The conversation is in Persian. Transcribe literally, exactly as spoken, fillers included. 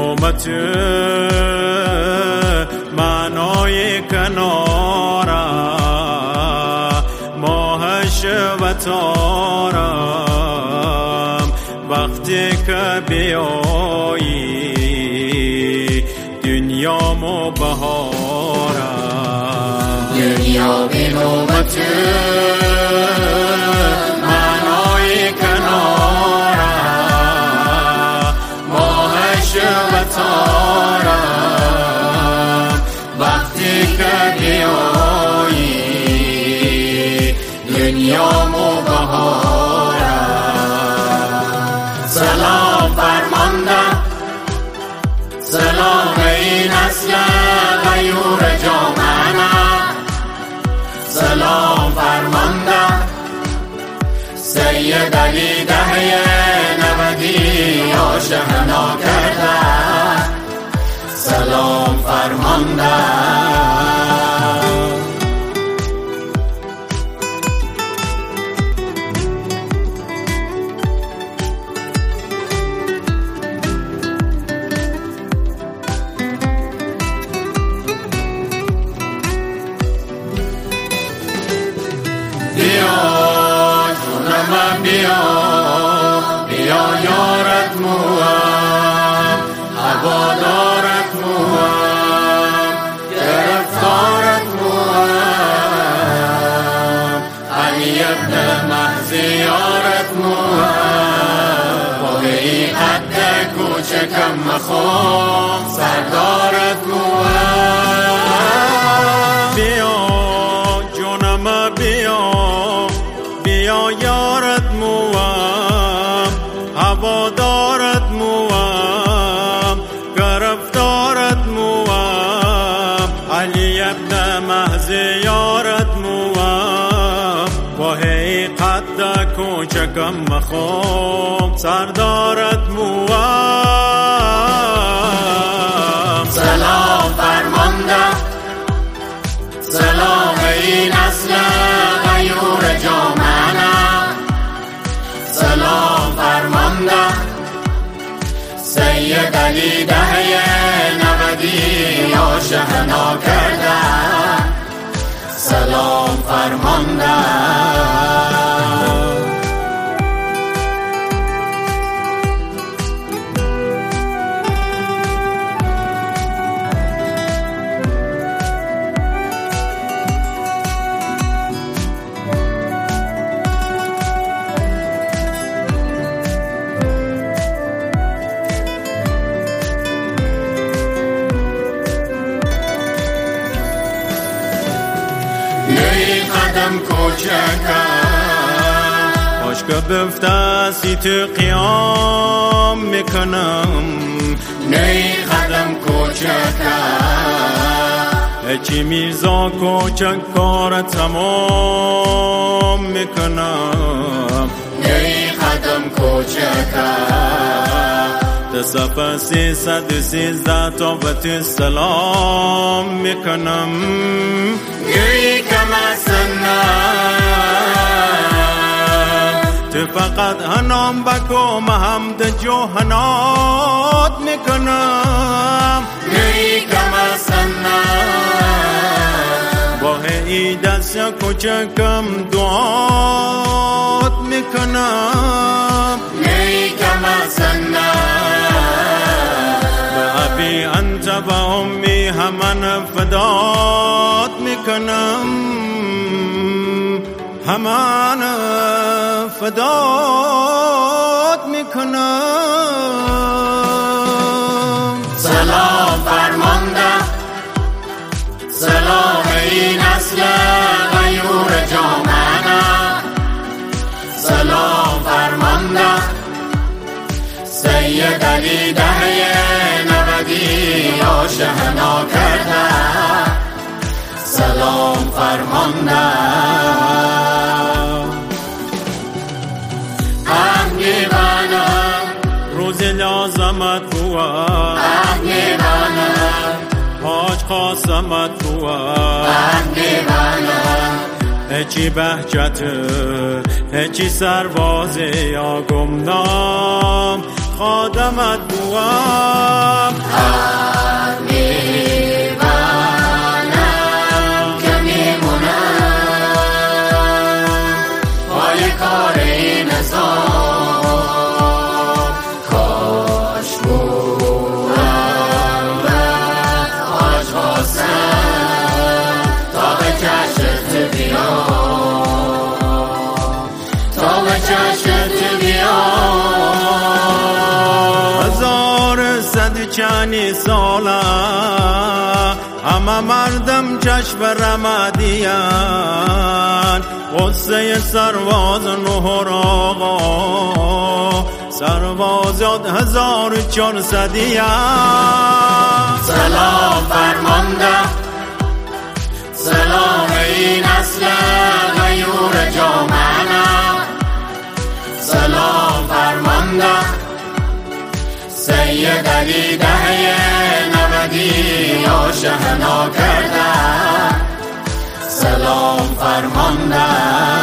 نومت معنای کنارم ماهش و تارم وقتی که بیایی دنیامو بهارم دنیا بی نومت معنای کنارم ماهش و تارم وقتی که بیایی دنیامو بهارم سلام فرماندم سلام این اصل غیور جامعنا سلام فرماندم سید علی دهه نودی آشنا کردن سلام فرماندم بیا جونم بیا بیا یارت موام هوادارت موام گرفتارت موام علی ابن مهدی یارت موام باقی قد کوچکم مخوام سردارت موام بیا جونم بیا بیا یارت موام هوادارت موام گرفتارت موام علی ابن مهدی یارت موام با هی قد کوچکم مخوام سردارت موام سلام فرماندم سلام این اصل غیور جامعنا سلام فرماندم سید علی دهه نودی آشنا کردن سلام فرماندم قدم کوچکم باش که بفته تو قیام میکنم نی قدم کوچکم هچی میرزا کوچک کار تمام میکنم نی قدم کوچکم صفحه سیصد و سیزده تا بهت سلام میکنم گری کم سنم تو فقط هنام بکو محمد جوهنات میکنم گری کم سنم با هی دست کوچکم دعات میکنم گری کم سنم بی انت و امی همان فدات میکنم همان فدات میکنم سلام فرماندم سلام این اصل غیور جامعنا سلام فرماندم سید علی دهه نودی آشنا کردن سلام فرماندم اهلیوانم روز لازمت بوا اهلیوانم حاج قاسمت بوا اهلیوانم هچی بهجت هچی سربازه یا گمنام خادمت بوام. حق میبنم که میمونم پای کار این نظام. کاش بودم به حاج حسین تا به چشمت بیام، تا به چشمت بیام. هزار صد چنی ساله همه مردم چشم رمدیان، قصه سرواز نهر آقا سرواز یاد هزار چهارصدیان. سلام فرمانده سلام این اصل غیور جامعه. سلام فرمانده سید علی دهه نودی آشنا کرده. سلام فرمانده